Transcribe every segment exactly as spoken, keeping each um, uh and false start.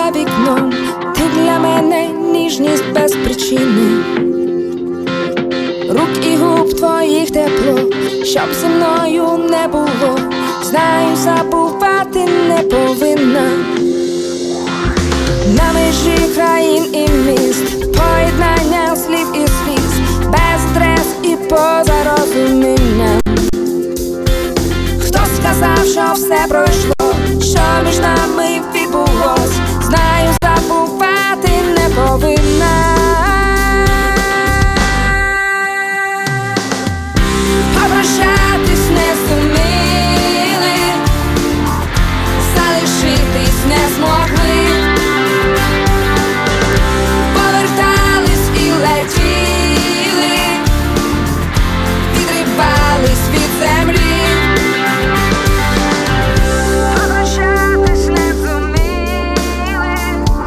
за вікном, ти для мене ніжність без причини. Рук і губ твоїх тепло, щоб зі мною не було. Знаю, забувати не повинна. На межі країн і міст, поєднання слів і сліз, без стрес і поза розумінням. Хто сказав, що все пройшло, що між нами відбулось? Знаю, забувати не повинна. Попрощатись не зуміли, залишитись не змогли. Повертались і летіли, відривались від землі. Попрощатись не зуміли.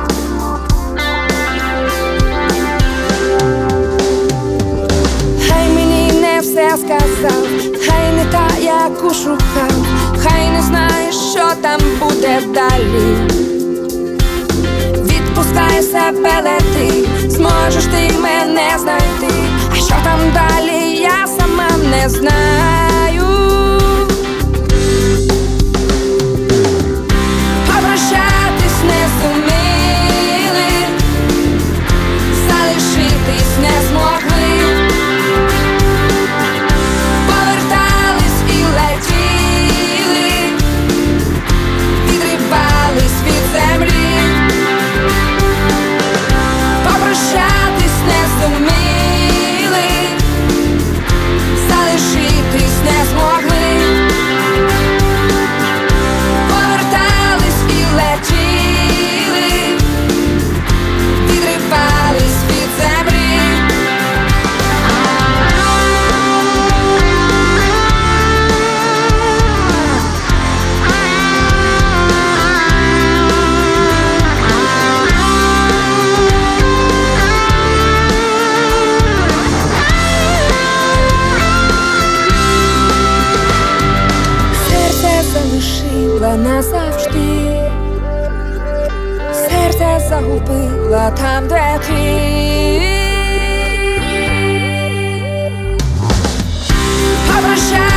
Хай мені не все сказав, хай не та, яку шукав, хай не знаєш, що там буде далі. Відпускай себе, лети, зможеш ти мене знайти. А що там далі, я сама не знаю. Попрощатись не зуміли, залишитись не змогли. Повертались і летіли, відривались від землі. Попрощатись не зуміли, залишитись не змогли. Повертались і летіли, відривались від землі. Серце залишила назавжди, серце загубила там, де ти. Попрощай